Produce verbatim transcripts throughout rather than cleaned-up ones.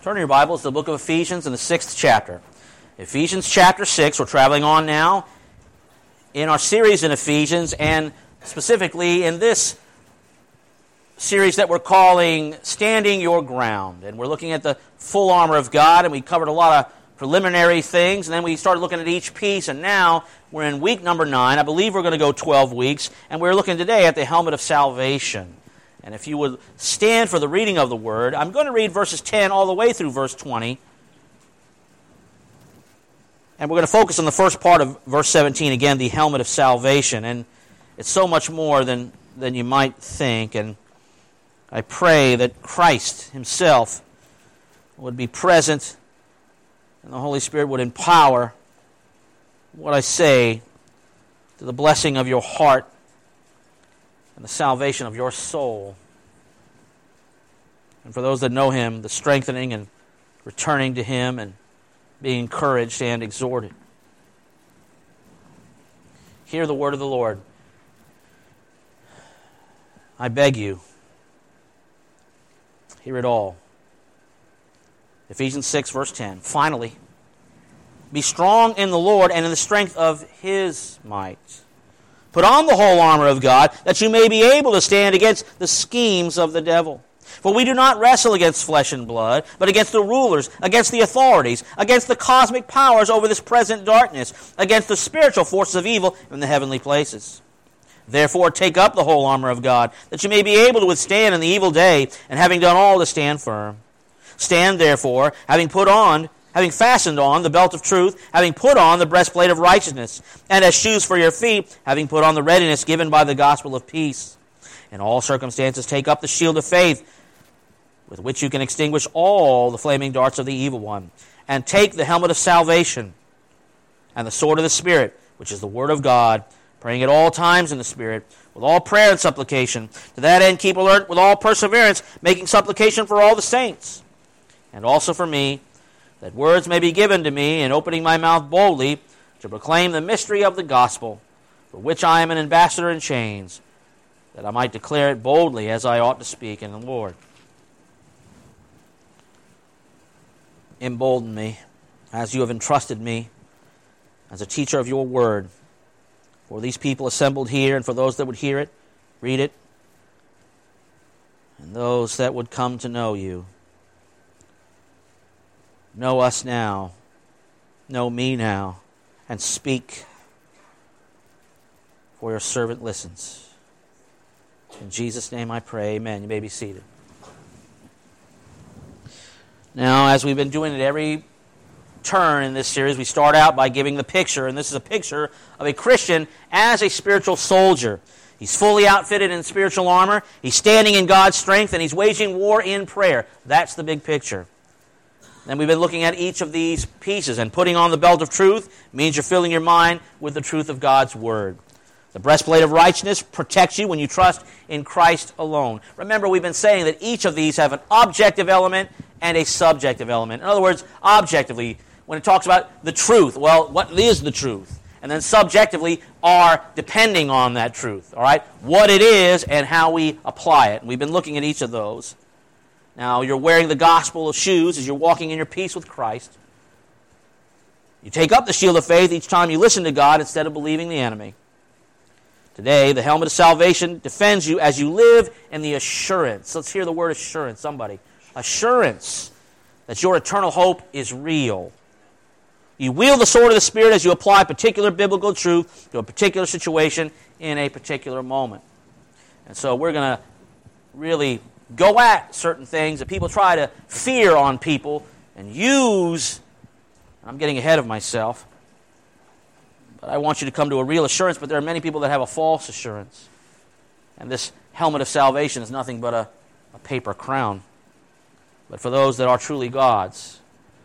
Turn your Bibles to the book of Ephesians in the sixth chapter. Ephesians chapter six, we're traveling on now in our series in Ephesians, and specifically in this series that we're calling Standing Your Ground. And we're looking at the full armor of God, and we covered a lot of preliminary things, and then we started looking at each piece, and now we're in week number nine. I believe we're going to go twelve weeks, and we're looking today at the helmet of salvation. And if you would stand for the reading of the Word, I'm going to read verses ten all the way through verse twenty. And we're going to focus on the first part of verse seventeen, again, the helmet of salvation. And it's so much more than, than you might think. And I pray that Christ Himself would be present and the Holy Spirit would empower what I say to the blessing of your heart and the salvation of your soul. And for those that know Him, the strengthening and returning to Him and being encouraged and exhorted. Hear the word of the Lord. I beg you, hear it all. Ephesians six, verse ten. Finally, be strong in the Lord and in the strength of His might. Put on the whole armor of God, that you may be able to stand against the schemes of the devil. For we do not wrestle against flesh and blood, but against the rulers, against the authorities, against the cosmic powers over this present darkness, against the spiritual forces of evil in the heavenly places. Therefore take up the whole armor of God, that you may be able to withstand in the evil day, and having done all to stand firm. Stand therefore, having put on having fastened on the belt of truth, having put on the breastplate of righteousness, and as shoes for your feet, having put on the readiness given by the gospel of peace. In all circumstances take up the shield of faith, with which you can extinguish all the flaming darts of the evil one, and take the helmet of salvation, and the sword of the Spirit, which is the word of God, praying at all times in the Spirit, with all prayer and supplication. To that end keep alert with all perseverance, making supplication for all the saints, and also for me, that words may be given to me in opening my mouth boldly to proclaim the mystery of the gospel, for which I am an ambassador in chains, that I might declare it boldly as I ought to speak in the Lord. Embolden me, as you have entrusted me, as a teacher of your word, for these people assembled here, and for those that would hear it, read it, and those that would come to know you. Know us now, know me now, and speak, for your servant listens. In Jesus' name I pray, amen. You may be seated. Now, as we've been doing at every turn in this series, we start out by giving the picture, and this is a picture of a Christian as a spiritual soldier. He's fully outfitted in spiritual armor, he's standing in God's strength, and he's waging war in prayer. That's the big picture. Then we've been looking at each of these pieces, and putting on the belt of truth means you're filling your mind with the truth of God's word. The breastplate of righteousness protects you when you trust in Christ alone. Remember, we've been saying that each of these have an objective element and a subjective element. In other words, objectively, when it talks about the truth, well, what is the truth? And then subjectively, are depending on that truth, all right? What it is and how we apply it. And we've been looking at each of those. Now, you're wearing the gospel of shoes as you're walking in your peace with Christ. You take up the shield of faith each time you listen to God instead of believing the enemy. Today, the helmet of salvation defends you as you live in the assurance. Let's hear the word assurance, somebody. Assurance that your eternal hope is real. You wield the sword of the Spirit as you apply particular biblical truth to a particular situation in a particular moment. And so we're going to really go at certain things that people try to fear on people and use. I'm getting ahead of myself. But I want you to come to a real assurance, but there are many people that have a false assurance. And this helmet of salvation is nothing but a, a paper crown. But for those that are truly God's,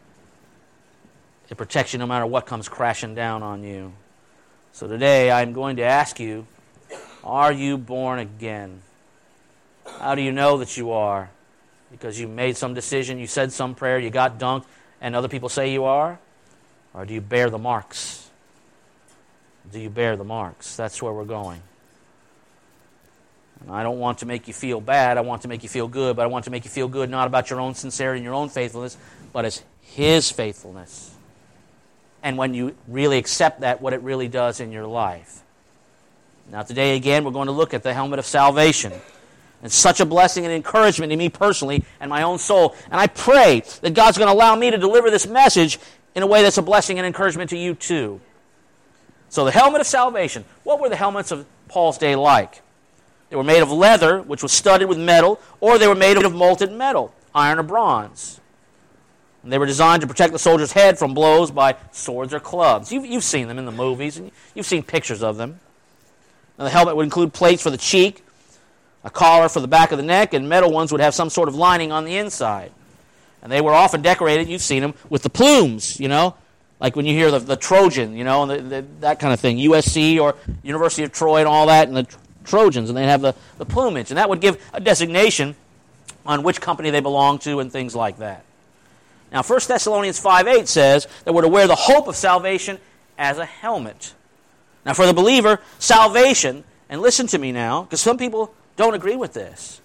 it protects you no matter what comes crashing down on you. So today I'm going to ask you, are you born again? How do you know that you are? Because you made some decision, you said some prayer, you got dunked, and other people say you are? Or do you bear the marks? Do you bear the marks? That's where we're going. And I don't want to make you feel bad. I want to make you feel good, but I want to make you feel good not about your own sincerity and your own faithfulness, but as His faithfulness. And when you really accept that, what it really does in your life. Now today again, we're going to look at the helmet of salvation. It's such a blessing and encouragement to me personally and my own soul. And I pray that God's going to allow me to deliver this message in a way that's a blessing and encouragement to you too. So the helmet of salvation. What were the helmets of Paul's day like? They were made of leather, which was studded with metal, or they were made of molten metal, iron or bronze. And they were designed to protect the soldier's head from blows by swords or clubs. You've, you've seen them in the movies, and you've seen pictures of them. Now the helmet would include plates for the cheek, a collar for the back of the neck, and metal ones would have some sort of lining on the inside. And they were often decorated, you've seen them, with the plumes, you know, like when you hear the, the Trojan, you know, and the, the, that kind of thing, U S C or University of Troy and all that, and the Trojans, and they'd have the, the plumage. And that would give a designation on which company they belong to and things like that. Now, First Thessalonians five eight says that we're to wear the hope of salvation as a helmet. Now, for the believer, salvation, and listen to me now, because some people don't agree with this.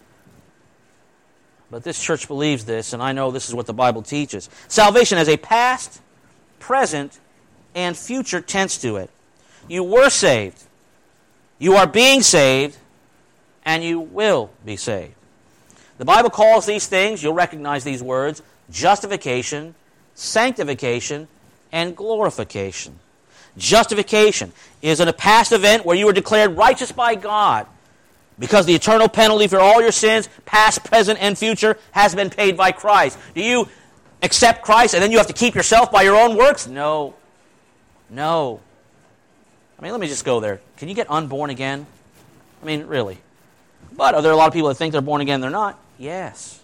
But this church believes this, and I know this is what the Bible teaches. Salvation has a past, present, and future tense to it. You were saved. You are being saved, and you will be saved. The Bible calls these things, you'll recognize these words, justification, sanctification, and glorification. Justification is in a past event where you were declared righteous by God because the eternal penalty for all your sins, past, present, and future, has been paid by Christ. Do you accept Christ and then you have to keep yourself by your own works? No. No. I mean, let me just go there. Can you get unborn again? I mean, really. But are there a lot of people that think they're born again and they're not? Yes.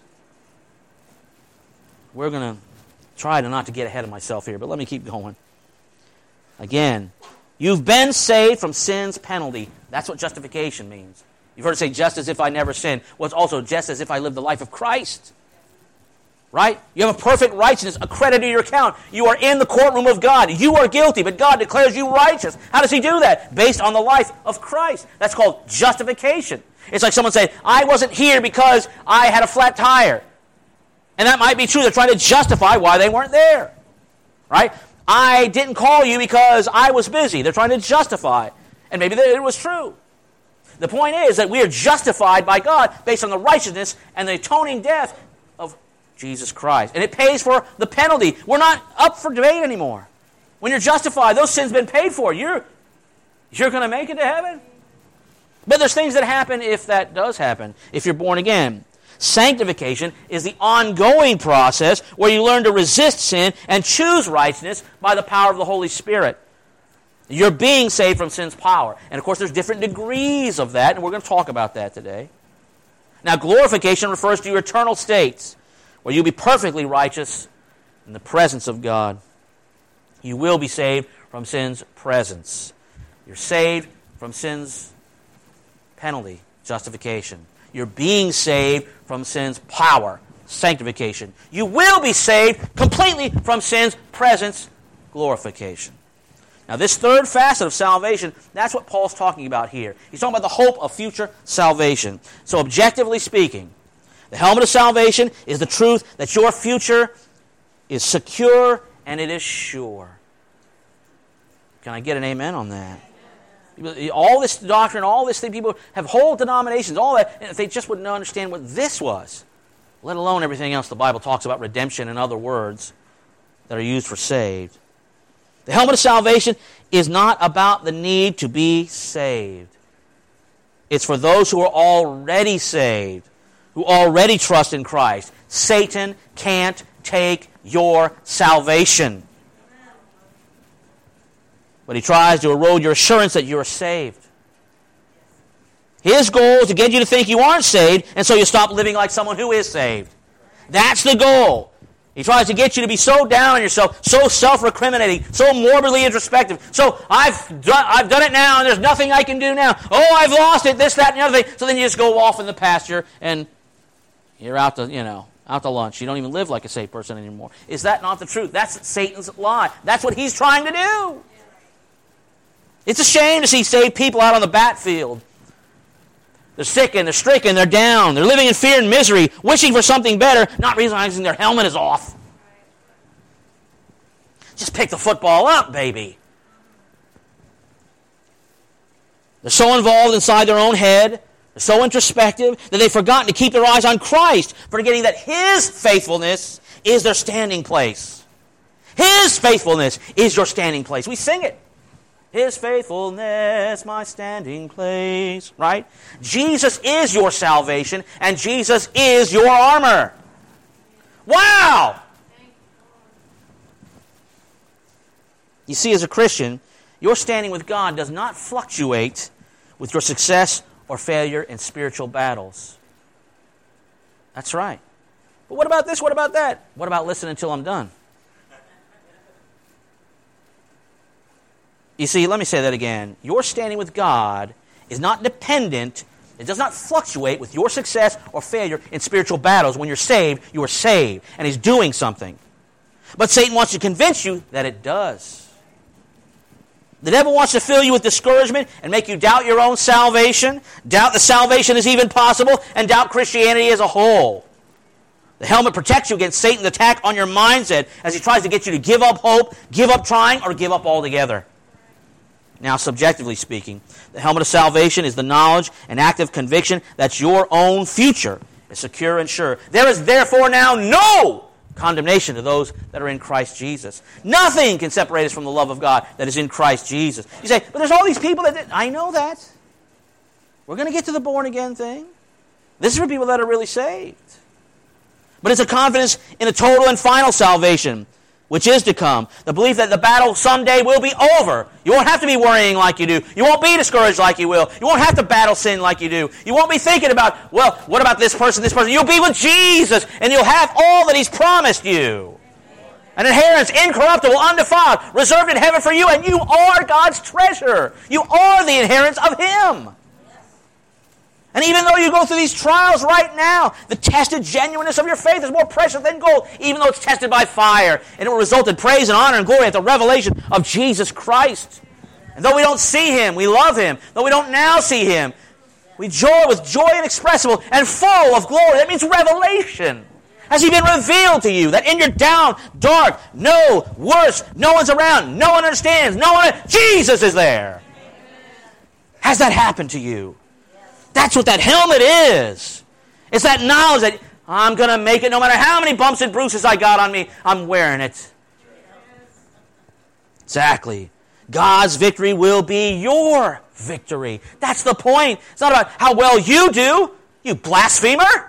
We're going to try to not to get ahead of myself here, but let me keep going. Again, you've been saved from sin's penalty. That's what justification means. You've heard it say, just as if I never sinned. Well, it's also just as if I lived the life of Christ. Right? You have a perfect righteousness accredited to your account. You are in the courtroom of God. You are guilty, but God declares you righteous. How does He do that? Based on the life of Christ. That's called justification. It's like someone saying, I wasn't here because I had a flat tire. And that might be true. They're trying to justify why they weren't there. Right? I didn't call you because I was busy. They're trying to justify. And maybe it was true. The point is that we are justified by God based on the righteousness and the atoning death of Jesus Christ. And it pays for the penalty. We're not up for debate anymore. When you're justified, those sins have been paid for. You're, you're going to make it to heaven. But there's things that happen if that does happen, if you're born again. Sanctification is the ongoing process where you learn to resist sin and choose righteousness by the power of the Holy Spirit. You're being saved from sin's power. And of course there's different degrees of that, and we're going to talk about that today. Now glorification refers to your eternal states, where you'll be perfectly righteous in the presence of God. You will be saved from sin's presence. You're saved from sin's penalty, justification. You're being saved from sin's power, sanctification. You will be saved completely from sin's presence, glorification. Now this third facet of salvation, that's what Paul's talking about here. He's talking about the hope of future salvation. So objectively speaking, the helmet of salvation is the truth that your future is secure and it is sure. Can I get an amen on that? All this doctrine, all this thing, people have whole denominations, all that, and if they just wouldn't understand what this was, let alone everything else the Bible talks about, redemption and other words that are used for saved. The helmet of salvation is not about the need to be saved. It's for those who are already saved, who already trust in Christ. Satan can't take your salvation. But he tries to erode your assurance that you're saved. His goal is to get you to think you aren't saved, and so you stop living like someone who is saved. That's the goal. He tries to get you to be so down on yourself, so self-recriminating, so morbidly introspective. So I've done, I've done it now, and there's nothing I can do now. Oh, I've lost it, this, that, and the other thing. So then you just go off in the pasture, and you're out to, you know, out to lunch. You don't even live like a saved person anymore. Is that not the truth? That's Satan's lie. That's what he's trying to do. It's a shame to see saved people out on the bat field. They're sick and they're stricken, they're down. They're living in fear and misery, wishing for something better, not realizing their helmet is off. Just pick the football up, baby. They're so involved inside their own head, they're so introspective, that they've forgotten to keep their eyes on Christ, forgetting that His faithfulness is their standing place. His faithfulness is your standing place. We sing it. His faithfulness, my standing place. Right? Jesus is your salvation, and Jesus is your armor. Wow! You see, as a Christian, your standing with God does not fluctuate with your success or failure in spiritual battles. That's right. But what about this? What about that? What about listen until I'm done? You see, let me say that again. Your standing with God is not dependent, it does not fluctuate with your success or failure in spiritual battles. When you're saved, you are saved, and He's doing something. But Satan wants to convince you that it does. The devil wants to fill you with discouragement and make you doubt your own salvation, doubt that salvation is even possible, and doubt Christianity as a whole. The helmet protects you against Satan's attack on your mindset as he tries to get you to give up hope, give up trying, or give up altogether. Now, subjectively speaking, the helmet of salvation is the knowledge and active conviction that your own future is secure and sure. There is therefore now no condemnation to those that are in Christ Jesus. Nothing can separate us from the love of God that is in Christ Jesus. You say, but there's all these people that... I know that. We're going to get to the born-again thing. This is for people that are really saved. But it's a confidence in a total and final salvation, which is to come. The belief that the battle someday will be over. You won't have to be worrying like you do. You won't be discouraged like you will. You won't have to battle sin like you do. You won't be thinking about, well, what about this person, this person? You'll be with Jesus, and you'll have all that He's promised you. An inheritance, incorruptible, undefiled, reserved in heaven for you, and you are God's treasure. You are the inheritance of Him. And even though you go through these trials right now, the tested genuineness of your faith is more precious than gold, even though it's tested by fire. And it will result in praise and honor and glory at the revelation of Jesus Christ. And though we don't see Him, we love Him. Though we don't now see Him, we joy with joy inexpressible and full of glory. That means revelation. Has He been revealed to you that in your down, dark, no, worse, no one's around, no one understands, no one, Jesus is there. Has that happened to you? That's what that helmet is. It's that knowledge that I'm going to make it no matter how many bumps and bruises I got on me. I'm wearing it. Exactly. God's victory will be your victory. That's the point. It's not about how well you do, you blasphemer.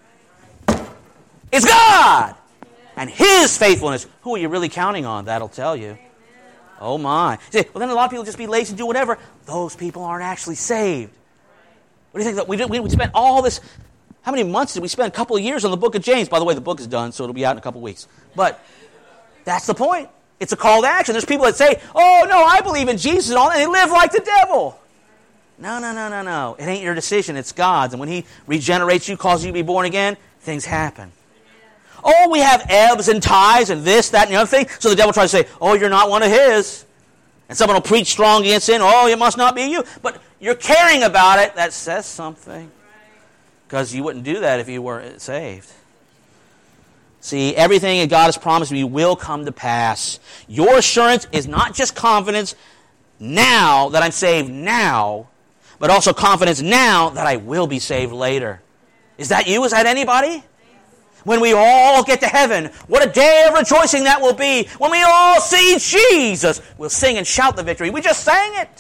It's God and His faithfulness. Who are you really counting on? That'll tell you. Oh my. You say, well, then a lot of people just be lazy and do whatever. Those people aren't actually saved. What do you think? That we, did, we spent all this, how many months did we spend? A couple of years on the book of James. By the way, the book is done, so it'll be out in a couple of weeks. But that's the point. It's a call to action. There's people that say, oh, no, I believe in Jesus and all, and they live like the devil. No, no, no, no, no. It ain't your decision. It's God's. And when He regenerates you, causes you to be born again, things happen. Oh, we have ebbs and ties and this, that, and the other thing. So the devil tries to say, oh, you're not one of His. And someone will preach strong against sin. Oh, it must not be you. But you're caring about it. That says something. Because you wouldn't do that if you weren't saved. See, everything that God has promised you will come to pass. Your assurance is not just confidence now that I'm saved now, but also confidence now that I will be saved later. Is that you? Is that anybody? When we all get to heaven, what a day of rejoicing that will be. When we all see Jesus, we'll sing and shout the victory. We just sang it.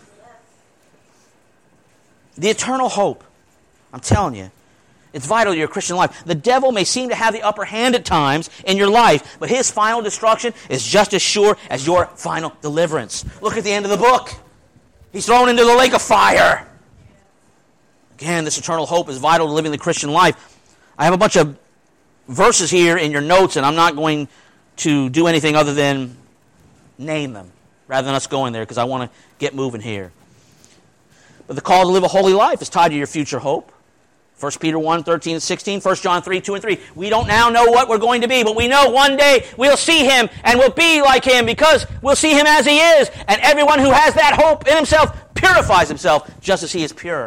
The eternal hope. I'm telling you, it's vital to your Christian life. The devil may seem to have the upper hand at times in your life, but his final destruction is just as sure as your final deliverance. Look at the end of the book. He's thrown into the lake of fire. Again, this eternal hope is vital to living the Christian life. I have a bunch of verses here in your notes, and I'm not going to do anything other than name them, rather than us going there, because I want to get moving here. But the call to live a holy life is tied to your future hope. First Peter one, thirteen and sixteen, First John three, two and three. We don't now know what we're going to be, but we know one day we'll see Him and we'll be like Him because we'll see Him as He is. And everyone who has that hope in himself purifies himself just as He is pure.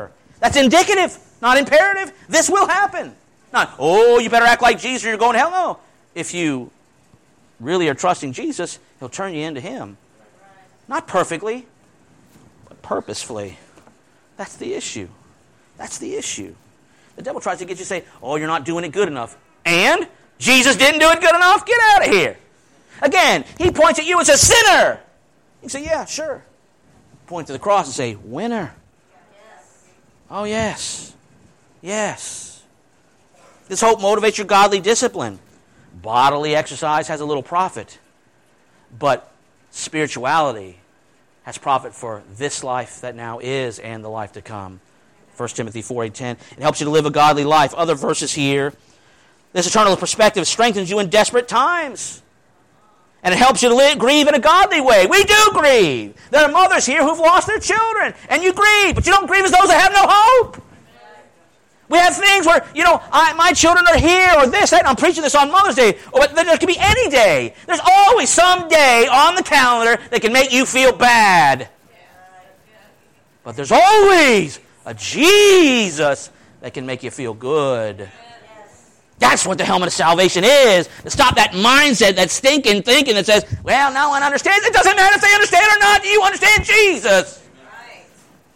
That's indicative, not imperative. This will happen. Not, oh, you better act like Jesus or you're going to hell. No. If you really are trusting Jesus, he'll turn you into him. Not perfectly, but purposefully. That's the issue. That's the issue. The devil tries to get you to say, oh, you're not doing it good enough. And Jesus didn't do it good enough? Get out of here. Again, he points at you as a sinner. You say, yeah, sure. Point to the cross and say, winner. Yes. Oh, yes. Yes. This hope motivates your godly discipline. Bodily exercise has a little profit. But spirituality has profit for this life that now is and the life to come. First Timothy four, eight, ten. It helps you to live a godly life. Other verses here. This eternal perspective strengthens you in desperate times. And it helps you to live, grieve in a godly way. We do grieve. There are mothers here who've lost their children. And you grieve. But you don't grieve as those that have no hope. We have things where, you know, I, my children are here or this, that. And I'm preaching this on Mother's Day. Or there could be any day. There's always some day on the calendar that can make you feel bad. But there's always a Jesus that can make you feel good. That's what the helmet of salvation is. To stop that mindset, that stinking thinking that says, well, no one understands. It doesn't matter if they understand or not. You understand Jesus. Right.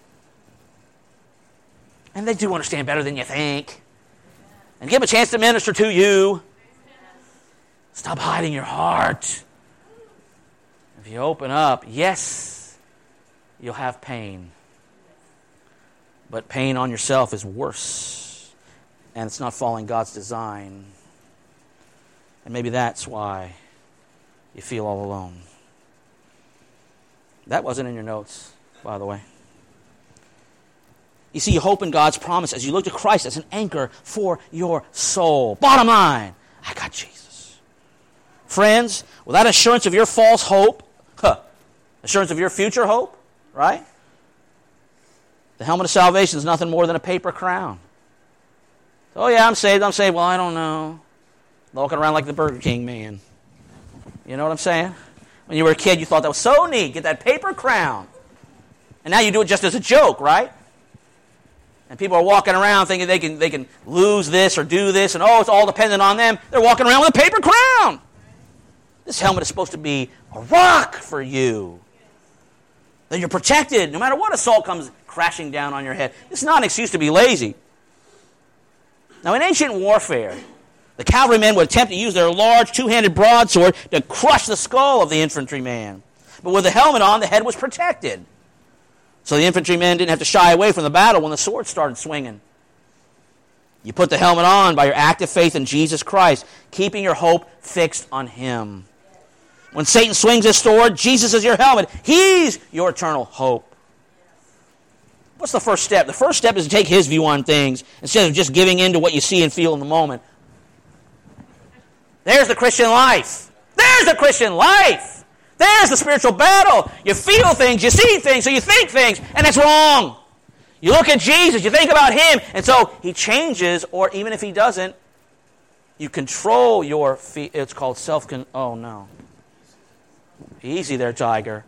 And they do understand better than you think. And give them a chance to minister to you. Stop hiding your heart. If you open up, yes, you'll have pain. But pain on yourself is worse. And it's not following God's design. And maybe that's why you feel all alone. That wasn't in your notes, by the way. You see, you hope in God's promise as you look to Christ as an anchor for your soul. Bottom line, I got Jesus. Friends, without assurance of your false hope, huh, assurance of your future hope, right? The helmet of salvation is nothing more than a paper crown. Oh, yeah, I'm saved, I'm saved. Well, I don't know. Walking around like the Burger King man. You know what I'm saying? When you were a kid, you thought that was so neat. Get that paper crown. And now you do it just as a joke, right? And people are walking around thinking they can they can lose this or do this, and oh, it's all dependent on them. They're walking around with a paper crown. This helmet is supposed to be a rock for you. That you're protected no matter what assault comes crashing down on your head. This is not an excuse to be lazy. Now, in ancient warfare, the cavalrymen would attempt to use their large two-handed broadsword to crush the skull of the infantryman. But with the helmet on, the head was protected. So the infantrymen didn't have to shy away from the battle when the sword started swinging. You put the helmet on by your active faith in Jesus Christ, keeping your hope fixed on Him. When Satan swings his sword, Jesus is your helmet. He's your eternal hope. What's the first step? The first step is to take his view on things instead of just giving in to what you see and feel in the moment. There's the Christian life. There's the Christian life. There's the spiritual battle. You feel things, you see things, so you think things, and that's wrong. You look at Jesus, you think about Him, and so He changes, or even if He doesn't, you control your feet. It's called self-con... Oh, no. Easy there, Tiger.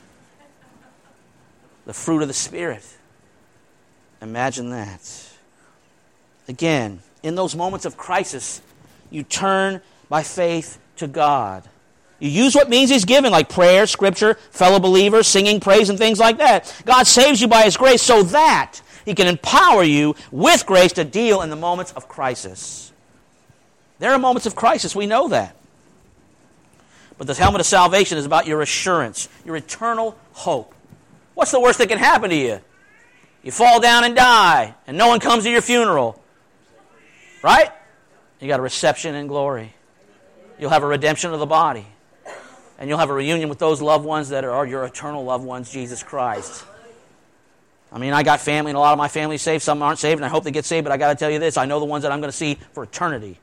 The fruit of the Spirit. Imagine that. Again, in those moments of crisis, you turn by faith to God. You use what means He's given, like prayer, scripture, fellow believers, singing praise, and things like that. God saves you by His grace so that He can empower you with grace to deal in the moments of crisis. There are moments of crisis, we know that. But the helmet of salvation is about your assurance, your eternal hope. What's the worst that can happen to you? You fall down and die, and no one comes to your funeral. Right? You got a reception in glory. You'll have a redemption of the body. And you'll have a reunion with those loved ones that are your eternal loved ones, Jesus Christ. I mean, I got family, and a lot of my family is saved. Some aren't saved, and I hope they get saved, but I got to tell you this. I know the ones that I'm going to see for eternity.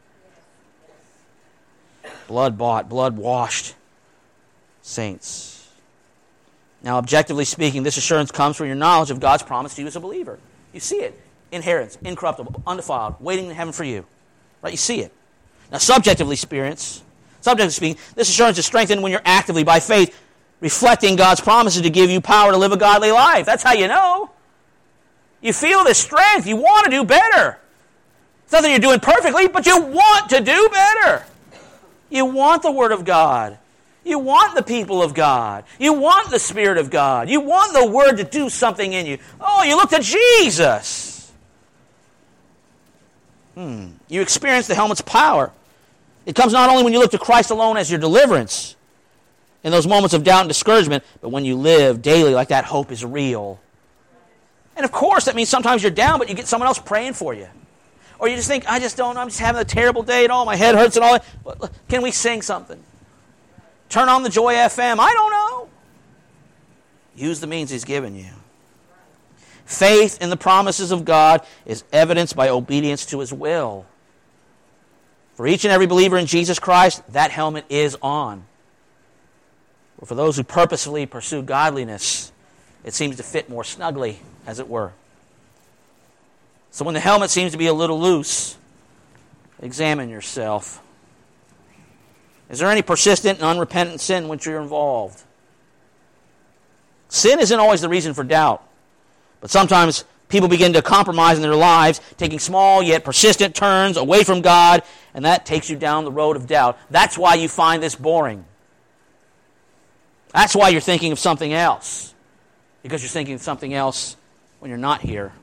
Blood-bought, blood-washed saints. Now, objectively speaking, this assurance comes from your knowledge of God's promise to you as a believer. You see it. Inheritance, incorruptible, undefiled, waiting in heaven for you. Right? You see it. Now, subjectively experience, subjectively speaking, this assurance is strengthened when you're actively, by faith, reflecting God's promises to give you power to live a godly life. That's how you know. You feel this strength. You want to do better. It's not that you're doing perfectly, but you want to do better. You want the Word of God. You want the people of God. You want the Spirit of God. You want the Word to do something in you. Oh, you look to Jesus. Hmm. You experience the helmet's power. It comes not only when you look to Christ alone as your deliverance in those moments of doubt and discouragement, but when you live daily like that hope is real. And of course, that means sometimes you're down, but you get someone else praying for you. Or you just think, I just don't know, I'm just having a terrible day and all, my head hurts and all that. Can we sing something? Turn on the Joy F M. I don't know. Use the means He's given you. Faith in the promises of God is evidenced by obedience to His will. For each and every believer in Jesus Christ, that helmet is on. But for those who purposefully pursue godliness, it seems to fit more snugly, as it were. So when the helmet seems to be a little loose, examine yourself. Is there any persistent and unrepentant sin in which you're involved? Sin isn't always the reason for doubt. But sometimes people begin to compromise in their lives, taking small yet persistent turns away from God, and that takes you down the road of doubt. That's why you find this boring. That's why you're thinking of something else. Because you're thinking of something else when you're not here.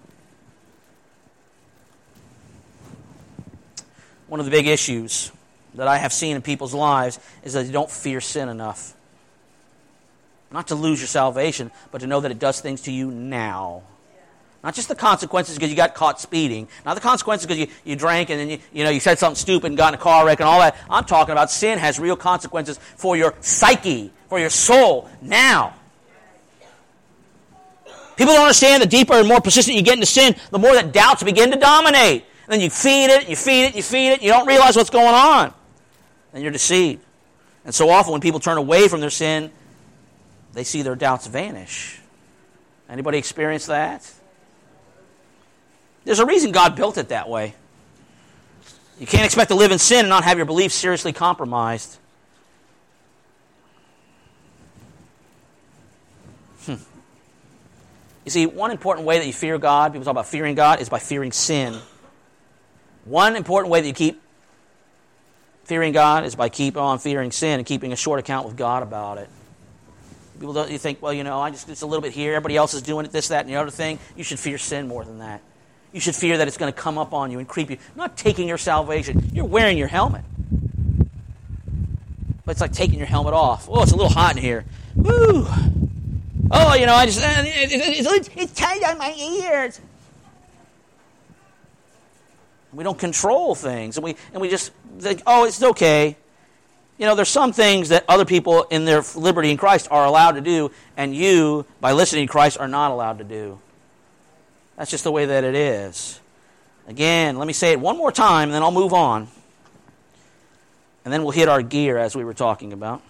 One of the big issues that I have seen in people's lives is that they don't fear sin enough. Not to lose your salvation, but to know that it does things to you now. Not just the consequences because you got caught speeding. Not the consequences because you, you drank and then you, you know you said something stupid and got in a car wreck and all that. I'm talking about sin has real consequences for your psyche, for your soul, now. People don't understand the deeper and more persistent you get into sin, the more that doubts begin to dominate. And then you feed it, you feed it, you feed it, you don't realize what's going on. And you're deceived. And so often when people turn away from their sin, they see their doubts vanish. Anybody experience that? There's a reason God built it that way. You can't expect to live in sin and not have your beliefs seriously compromised. Hmm. You see, one important way that you fear God, people talk about fearing God, is by fearing sin. One important way that you keep fearing God is by keep on fearing sin and keeping a short account with God about it. People don't, you think, well, you know, I just it's a little bit here. Everybody else is doing it, this, that, and the other thing. You should fear sin more than that. You should fear that it's going to come up on you and creep you. Not taking your salvation. You're wearing your helmet. But it's like taking your helmet off. Oh, it's a little hot in here. Woo! Oh, you know, I just it's, it's, it's tight on my ears. We don't control things, and we and we just think, oh, it's okay. You know, there's some things that other people in their liberty in Christ are allowed to do, and you, by listening to Christ, are not allowed to do. That's just the way that it is. Again, let me say it one more time, and then I'll move on. And then we'll hit our gear, as we were talking about.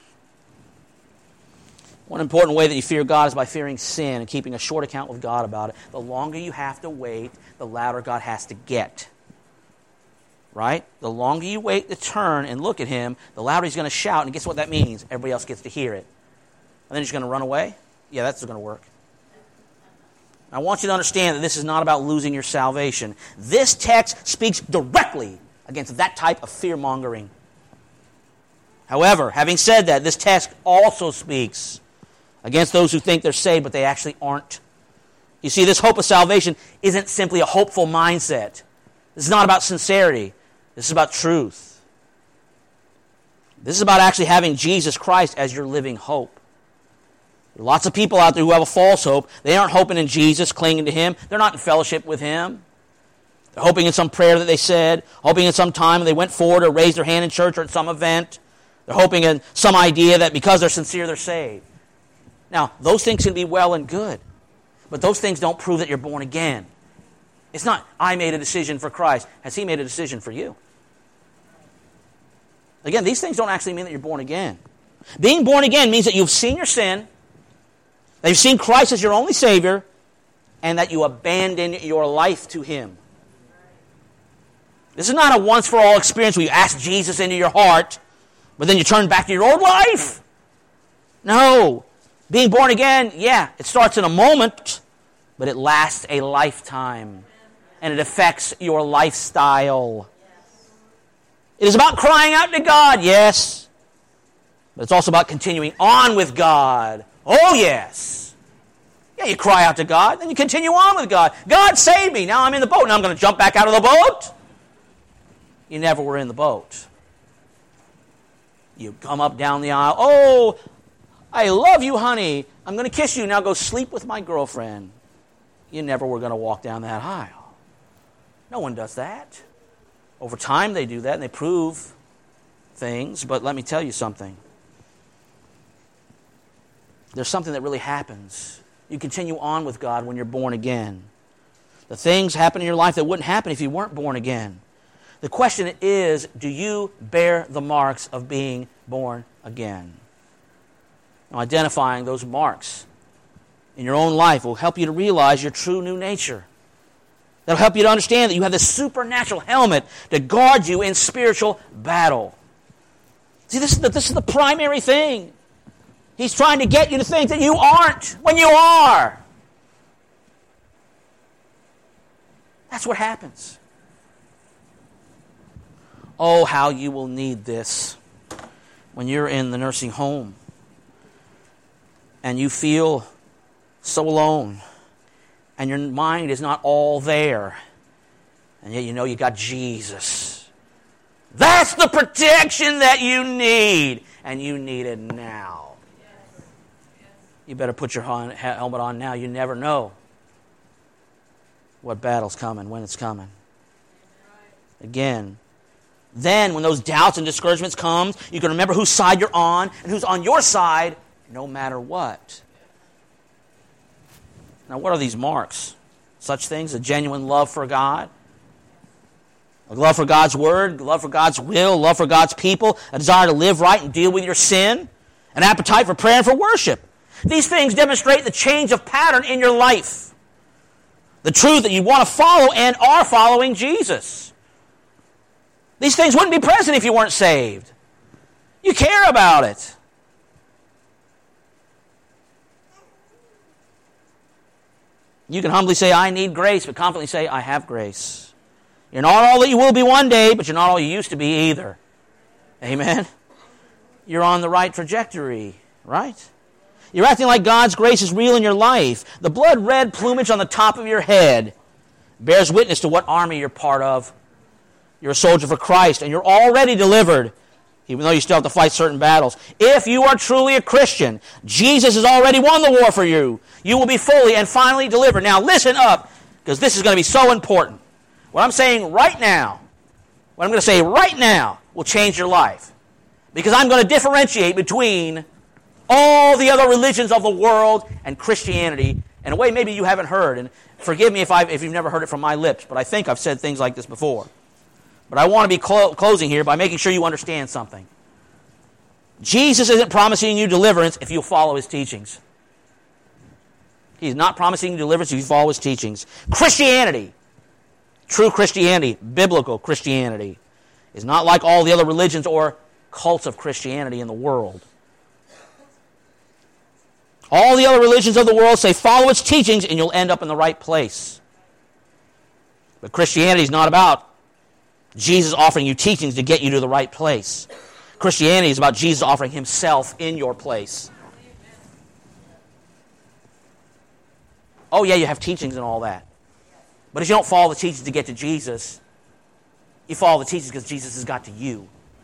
One important way that you fear God is by fearing sin and keeping a short account with God about it. The longer you have to wait, the louder God has to get. Right? The longer you wait to turn and look at Him, the louder He's going to shout, and guess what that means? Everybody else gets to hear it. And then He's going to run away? Yeah, that's going to work. I want you to understand that this is not about losing your salvation. This text speaks directly against that type of fear-mongering. However, having said that, this text also speaks against those who think they're saved, but they actually aren't. You see, this hope of salvation isn't simply a hopeful mindset. This is not about sincerity. This is about truth. This is about actually having Jesus Christ as your living hope. There are lots of people out there who have a false hope. They aren't hoping in Jesus, clinging to Him. They're not in fellowship with Him. They're hoping in some prayer that they said, hoping in some time they went forward or raised their hand in church or at some event. They're hoping in some idea that because they're sincere, they're saved. Now, those things can be well and good, but those things don't prove that you're born again. It's not, I made a decision for Christ. Has He made a decision for you? Again, these things don't actually mean that you're born again. Being born again means that you've seen your sin, that you've seen Christ as your only Savior, and that you abandon your life to Him. This is not a once-for-all experience where you ask Jesus into your heart, but then you turn back to your old life. No. Being born again, yeah, it starts in a moment, but it lasts a lifetime, and it affects your lifestyle. It is about crying out to God, yes, but it's also about continuing on with God. Oh, yes. Yeah, you cry out to God, then you continue on with God. God saved me. Now I'm in the boat. Now I'm going to jump back out of the boat. You never were in the boat. You come up down the aisle. Oh, I love you, honey. I'm going to kiss you. Now go sleep with my girlfriend. You never were going to walk down that aisle. No one does that. Over time they do that and they prove things, but let me tell you something. There's something that really happens. You continue on with God when you're born again. The things happen in your life that wouldn't happen if you weren't born again. The question is, do you bear the marks of being born again? Now, identifying those marks in your own life will help you to realize your true new nature. That'll help you to understand that you have this supernatural helmet to guard you in spiritual battle. See, this is the, this is the primary thing. He's trying to get you to think that you aren't when you are. That's what happens. Oh, how you will need this when you're in the nursing home and you feel so alone and your mind is not all there, and yet you know you got Jesus. That's the protection that you need, and you need it now. Yes. Yes. You better put your helmet on now. You never know what battle's coming, when it's coming. Again, then when those doubts and discouragements come, you can remember whose side you're on and who's on your side, no matter what. Now, what are these marks? Such things, a genuine love for God, a love for God's Word, a love for God's will, a love for God's people, a desire to live right and deal with your sin, an appetite for prayer and for worship. These things demonstrate the change of pattern in your life. The truth that you want to follow and are following Jesus. These things wouldn't be present if you weren't saved. You care about it. You can humbly say, I need grace, but confidently say, I have grace. You're not all that you will be one day, but you're not all you used to be either. Amen? You're on the right trajectory, right? You're acting like God's grace is real in your life. The blood-red plumage on the top of your head bears witness to what army you're part of. You're a soldier for Christ, and you're already delivered, even though you still have to fight certain battles. If you are truly a Christian, Jesus has already won the war for you. You will be fully and finally delivered. Now listen up, because this is going to be so important. What I'm saying right now, what I'm going to say right now will change your life. Because I'm going to differentiate between all the other religions of the world and Christianity in a way maybe you haven't heard. And forgive me if, I've, if you've never heard it from my lips, but I think I've said things like this before. But I want to be clo- closing here by making sure you understand something. Jesus isn't promising you deliverance if you follow His teachings. He's not promising you deliverance if you follow His teachings. Christianity, true Christianity, biblical Christianity, is not like all the other religions or cults of Christianity in the world. All the other religions of the world say follow its teachings and you'll end up in the right place. But Christianity is not about Jesus offering you teachings to get you to the right place. Christianity is about Jesus offering Himself in your place. Oh yeah, you have teachings and all that. But if you don't follow the teachings to get to Jesus, you follow the teachings because Jesus has got to you.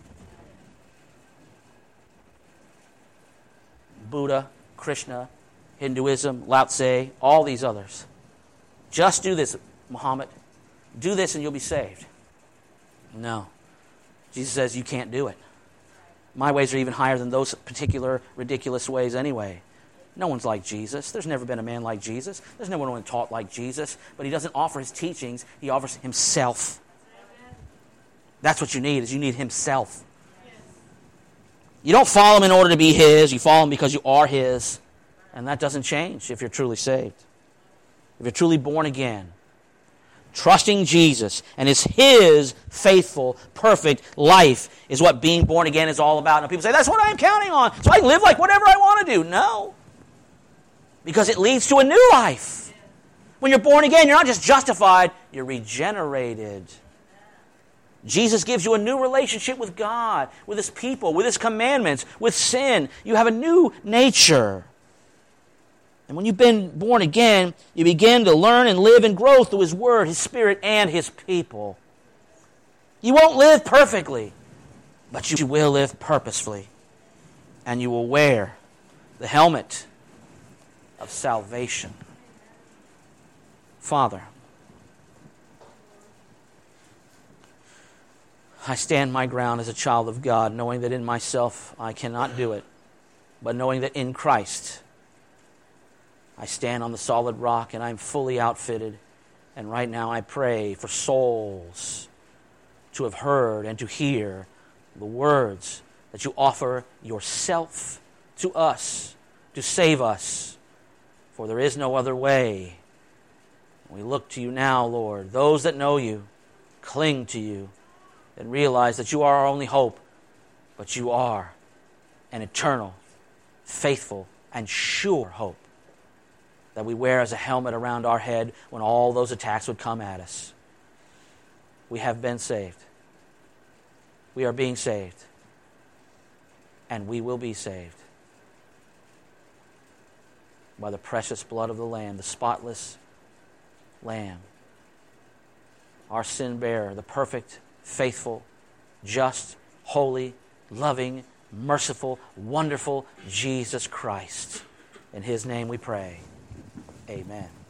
Buddha, Krishna, Hinduism, Lao Tse, all these others. Just do this, Muhammad. Do this and you'll be saved. No. Jesus says you can't do it. My ways are even higher than those particular ridiculous ways anyway. No one's like Jesus. There's never been a man like Jesus. There's no one taught like Jesus. But He doesn't offer His teachings. He offers Himself. That's what you need, is you need Himself. You don't follow Him in order to be His. You follow Him because you are His. And that doesn't change if you're truly saved. If you're truly born again. Trusting Jesus and it's His faithful, perfect life is what being born again is all about. And people say, that's what I'm counting on, so I can live like whatever I want to do. No. Because it leads to a new life. When you're born again, you're not just justified, you're regenerated. Jesus gives you a new relationship with God, with His people, with His commandments, with sin. You have a new nature. And when you've been born again, you begin to learn and live and grow through His Word, His Spirit, and His people. You won't live perfectly, but you will live purposefully. And you will wear the helmet of salvation. Father, I stand my ground as a child of God, knowing that in myself I cannot do it, but knowing that in Christ I stand on the solid rock and I'm fully outfitted. And right now I pray for souls to have heard and to hear the words that you offer yourself to us to save us. For there is no other way. We look to you now, Lord. Those that know you, cling to you, and realize that you are our only hope, but you are an eternal, faithful, and sure hope that we wear as a helmet around our head when all those attacks would come at us. We have been saved. We are being saved. And we will be saved by the precious blood of the Lamb, the spotless Lamb, our sin bearer, the perfect, faithful, just, holy, loving, merciful, wonderful Jesus Christ. In His name we pray. Amen.